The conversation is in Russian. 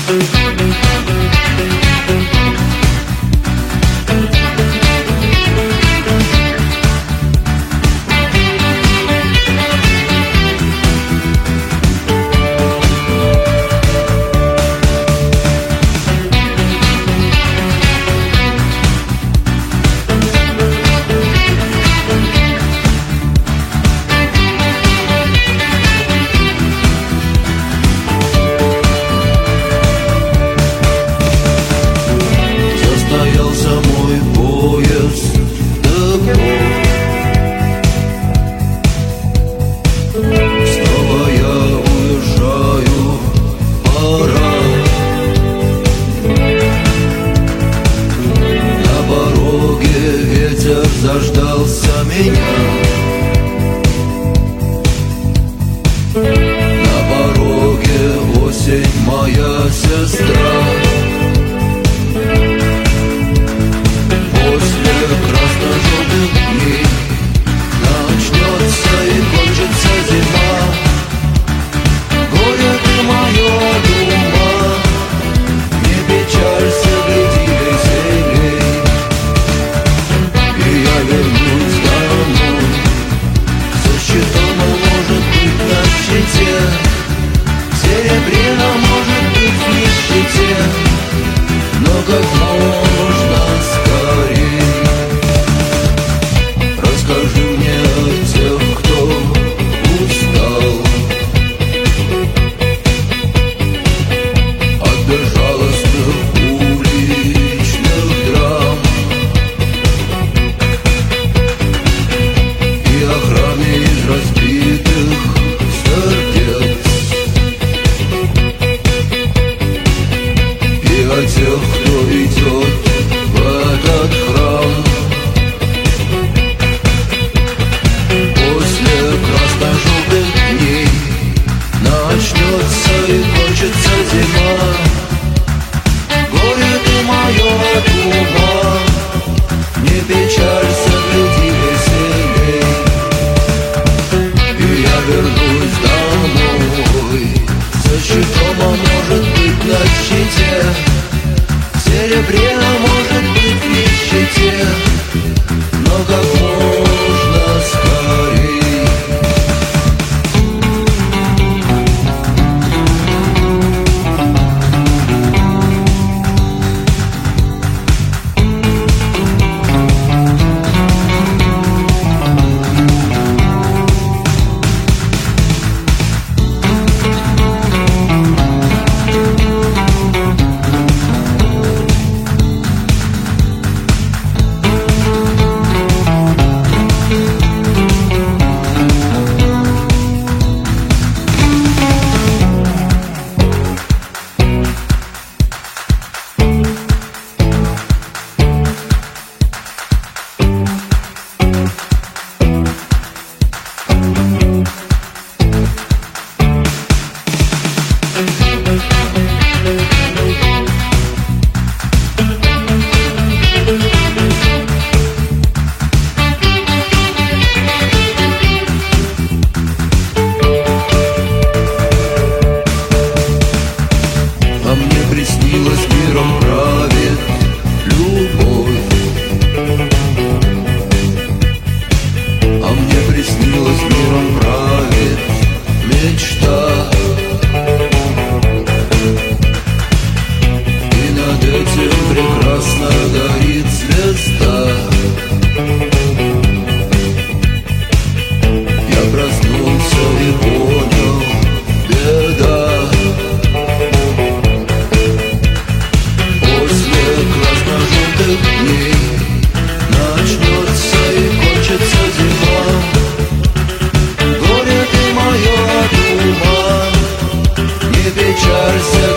Заждался меня. На пороге осень, моя сестра. После красно-желтых дней начнется и кончится зима. Горе ты мое, дума, не печалься, гляди веселей. И я вернусь домой со щитом, может быть, на щите, серебряно, может быть, в нищете, но как можно скорей. Расскажи мне о тех, кто устал от безжалостных уличных драм и охраны из разбитых сердец, и о тех, кто идет в этот храм. После красно-желтых дней начнется и кончится зима. Горе ты мое, дума, не печалься, гляди веселей. И я вернусь домой со щитом, а может быть, на щите, серебряно, может быть, в нищете, но как можно скорей. А мне приснилось, миром правит любовь. А мне приснилось, миром правит мечта. И над этим прекрасно горит звезда. Я проснулся и понял, беда. Дней начнется и кончится зима. Горе ты мое, дума, не печалься,